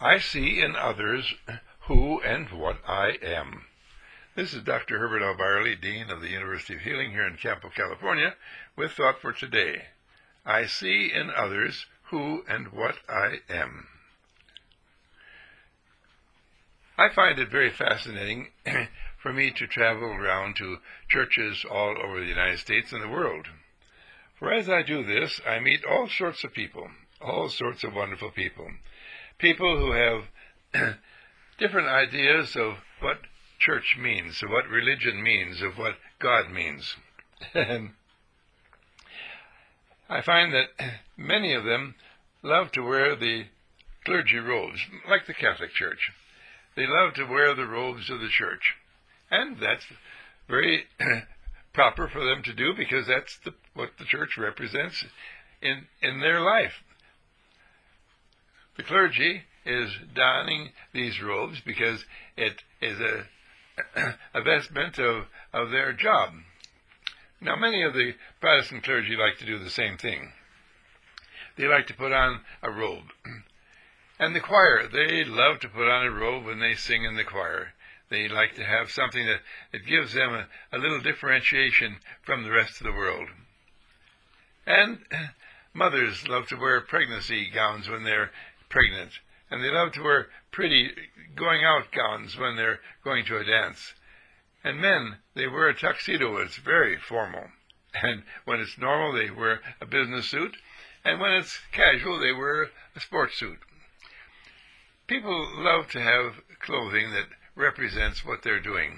I see in others who and what I am. This is Dr. Herbert L. Byerly, Dean of the University of Healing here in Campo, California, with Thought for Today. I see in others who and what I am. I find it very fascinating for me to travel around to churches all over the United States and the world. For as I do this, I meet all sorts of people, all sorts of wonderful people. People who have different ideas of what church means, of what religion means, of what God means. And I find that many of them love to wear the clergy robes, like the Catholic Church. They love to wear the robes of the church. And that's very proper for them to do, because that's what the church represents in their life. The clergy is donning these robes because it is a vestment of their job. Now, many of the Protestant clergy like to do the same thing. They like to put on a robe. And the choir, they love to put on a robe when they sing in the choir. They like to have something that gives them a little differentiation from the rest of the world. And mothers love to wear pregnancy gowns when they're pregnant. And they love to wear pretty going-out gowns when they're going to a dance. And men, they wear a tuxedo. It's very formal. And when it's normal, they wear a business suit. And when it's casual, they wear a sports suit. People love to have clothing that represents what they're doing.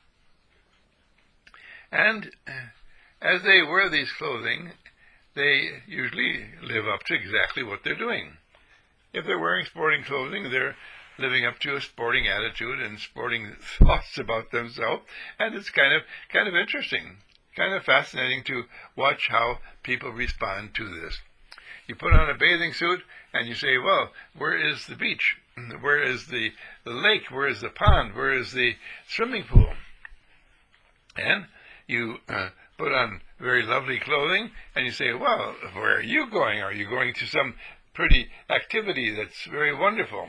And as they wear these clothing, they usually live up to exactly what they're doing. If they're wearing sporting clothing, they're living up to a sporting attitude and sporting thoughts about themselves, and it's kind of interesting, kind of fascinating to watch how people respond to this. You put on a bathing suit and you say, well, where is the beach? Where is the lake? Where is the pond? Where is the swimming pool? And you put on very lovely clothing and you say, well, where are you going? Are you going to some pretty activity that's very wonderful?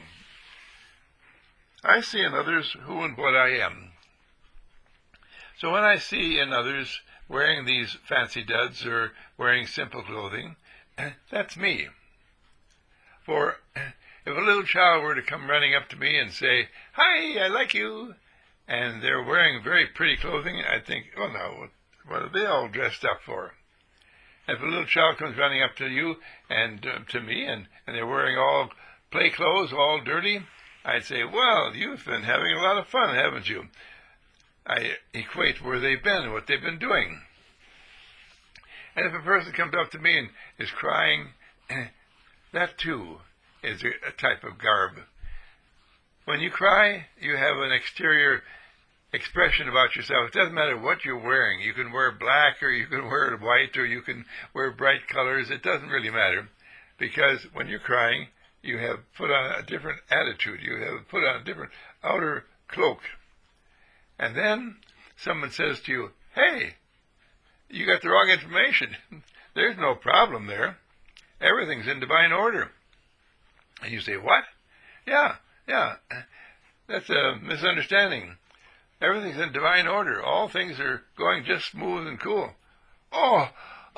I see in others who and what I am. So when I see in others wearing these fancy duds or wearing simple clothing, that's me. For if a little child were to come running up to me and say, hi, I like you, and they're wearing very pretty clothing, I'd think, oh no, what are they all dressed up for? If a little child comes running up to you and to me, and they're wearing all play clothes, all dirty, I'd say, well, you've been having a lot of fun, haven't you? I equate where they've been, what they've been doing. And if a person comes up to me and is crying, that too is a type of garb. When you cry, you have an exterior expression about yourself. It doesn't matter what you're wearing. You can wear black, or you can wear white, or you can wear bright colors. It doesn't really matter, because when you're crying, you have put on a different attitude. You have put on a different outer cloak. And then someone says to you, hey, you got the wrong information. There's no problem there. Everything's in divine order. And you say, what? Yeah, that's a misunderstanding. Everything's in divine order. All things are going just smooth and cool. Oh,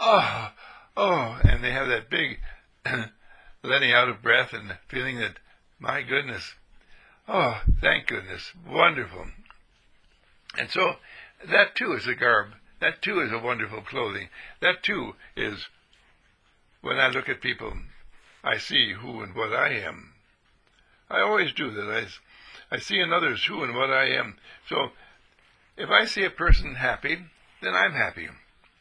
and they have that big letting out of breath and feeling that, my goodness, oh, thank goodness, wonderful. And so that too is a garb. That too is a wonderful clothing. That too is, when I look at people, I see who and what I am. I always do that. I see in others who and what I am. So if I see a person happy, then I'm happy.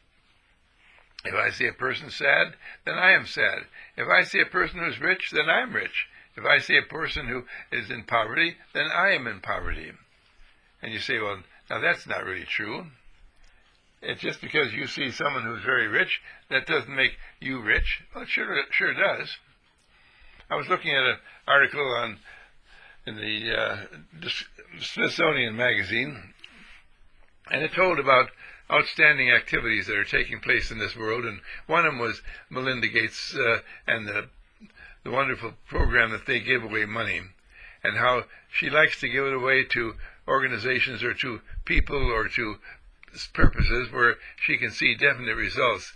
If I see a person sad, then I am sad. If I see a person who's rich, then I'm rich. If I see a person who is in poverty, then I am in poverty. And you say, well, now that's not really true. It's just because you see someone who's very rich, that doesn't make you rich. Well, it sure does. I was looking at an article in the Smithsonian magazine, and it told about outstanding activities that are taking place in this world, and one of them was Melinda Gates and the wonderful program that they give away money. and how she likes to give it away to organizations or to people or to purposes where she can see definite results.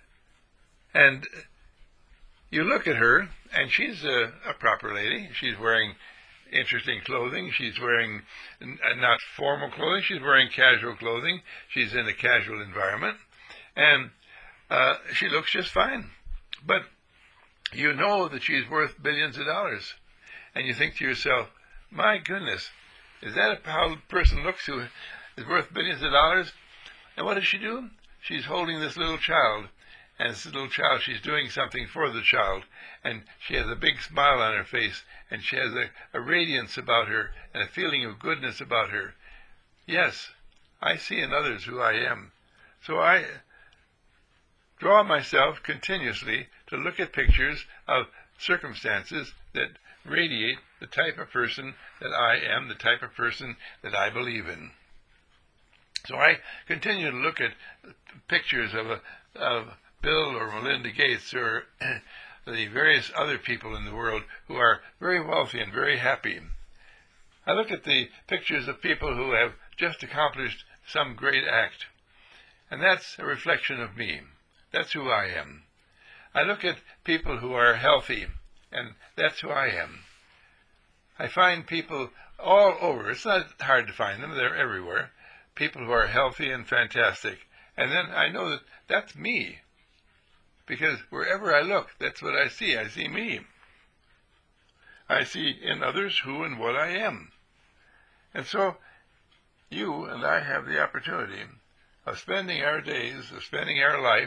And you look at her, and she's a proper lady. She's wearing interesting clothing. She's wearing not formal clothing. She's wearing casual clothing. She's in a casual environment. And she looks just fine. But you know that she's worth billions of dollars. And you think to yourself, my goodness, is that how a person looks who is worth billions of dollars? And what does she do? She's holding this little child. And this little child, she's doing something for the child. And she has a big smile on her face. And she has a radiance about her and a feeling of goodness about her. Yes, I see in others who I am. So I draw myself continuously to look at pictures of circumstances that radiate the type of person that I am, the type of person that I believe in. So I continue to look at pictures of Bill or Melinda Gates or the various other people in the world who are very wealthy and very happy. I look at the pictures of people who have just accomplished some great act, and that's a reflection of me. That's who I am. I look at people who are healthy, and that's who I am. I find people all over. It's not hard to find them. They're everywhere. People who are healthy and fantastic. And then I know that that's me. Because wherever I look, that's what I see. I see me. I see in others who and what I am. And so you and I have the opportunity of spending our days, of spending our life,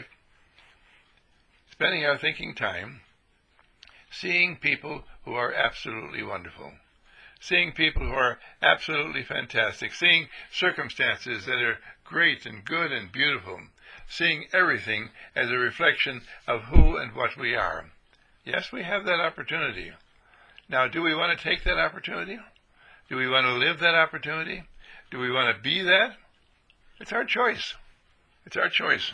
spending our thinking time, seeing people who are absolutely wonderful, seeing people who are absolutely fantastic, seeing circumstances that are great and good and beautiful, seeing everything as a reflection of who and what we are. Yes, we have that opportunity. Now, do we want to take that opportunity? Do we want to live that opportunity? Do we want to be that? It's our choice. It's our choice.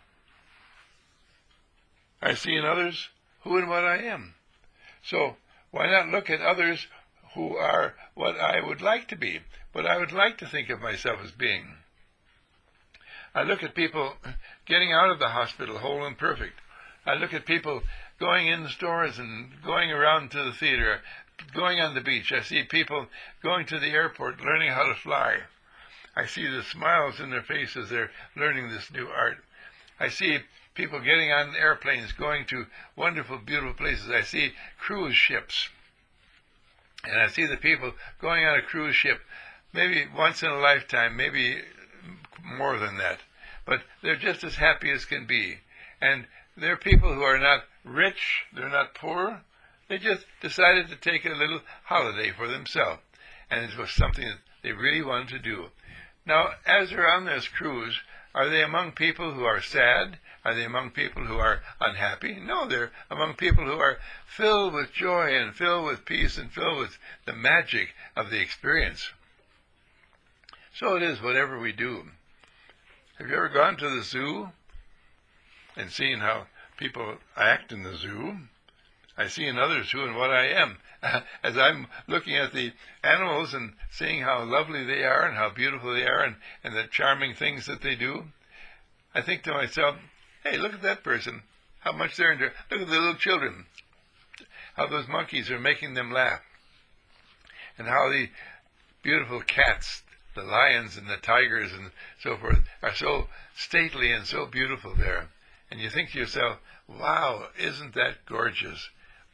I see in others who and what I am. So why not look at others who are what I would like to be, what I would like to think of myself as being? I look at people getting out of the hospital whole and perfect. I look at people going in the stores and going around to the theater, going on the beach. I see people going to the airport, learning how to fly. I see the smiles in their faces. They're learning this new art. I see people getting on airplanes, going to wonderful, beautiful places. I see cruise ships. And I see the people going on a cruise ship maybe once in a lifetime, maybe more than that. But they're just as happy as can be. And they're people who are not rich, they're not poor. They just decided to take a little holiday for themselves. And it was something that they really wanted to do. Now, as they're on this cruise, are they among people who are sad? Are they among people who are unhappy? No, they're among people who are filled with joy and filled with peace and filled with the magic of the experience. So it is whatever we do. Have you ever gone to the zoo and seen how people act in the zoo? I see in others who and what I am. As I'm looking at the animals and seeing how lovely they are and how beautiful they are and the charming things that they do, I think to myself, hey, look at that person, how much they're into. Look at the little children, how those monkeys are making them laugh, and how the beautiful cats, the lions and the tigers and so forth, are so stately and so beautiful there. And you think to yourself, wow, isn't that gorgeous?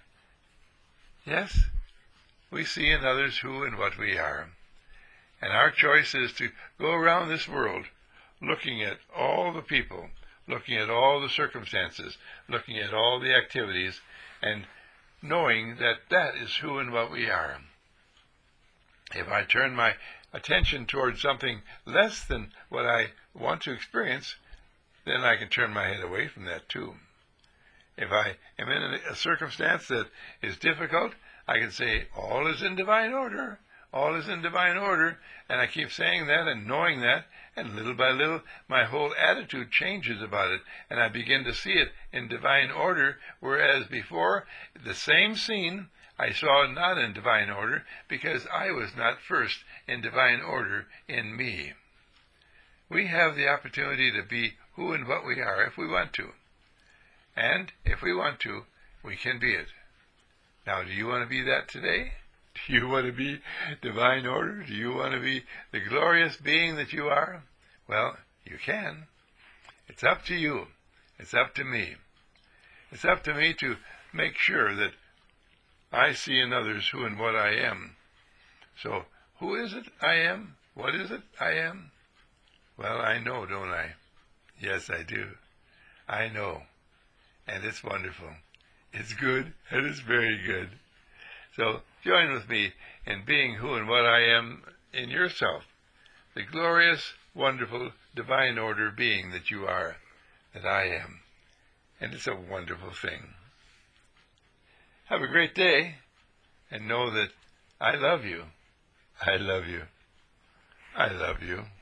Yes, we see in others who and what we are. And our choice is to go around this world looking at all the people, looking at all the circumstances, looking at all the activities, and knowing that that is who and what we are. If I turn my attention towards something less than what I want to experience, then I can turn my head away from that too. If I am in a circumstance that is difficult, I can say, all is in divine order. All is in divine order. And I keep saying that and knowing that, and little by little, my whole attitude changes about it, and I begin to see it in divine order, whereas before, the same scene, I saw not in divine order because I was not first in divine order in me. We have the opportunity to be who and what we are if we want to. And if we want to, we can be it. Now, do you want to be that today? Do you want to be divine order? Do you want to be the glorious being that you are? Well, you can. It's up to you. It's up to me. It's up to me to make sure that I see in others who and what I am. So, who is it I am? What is it I am? Well, I know, don't I? Yes, I do. I know. And it's wonderful. It's good, and it's very good. So, join with me in being who and what I am in yourself, the glorious, wonderful, divine order being that you are, that I am. And it's a wonderful thing. Have a great day, and know that I love you. I love you. I love you.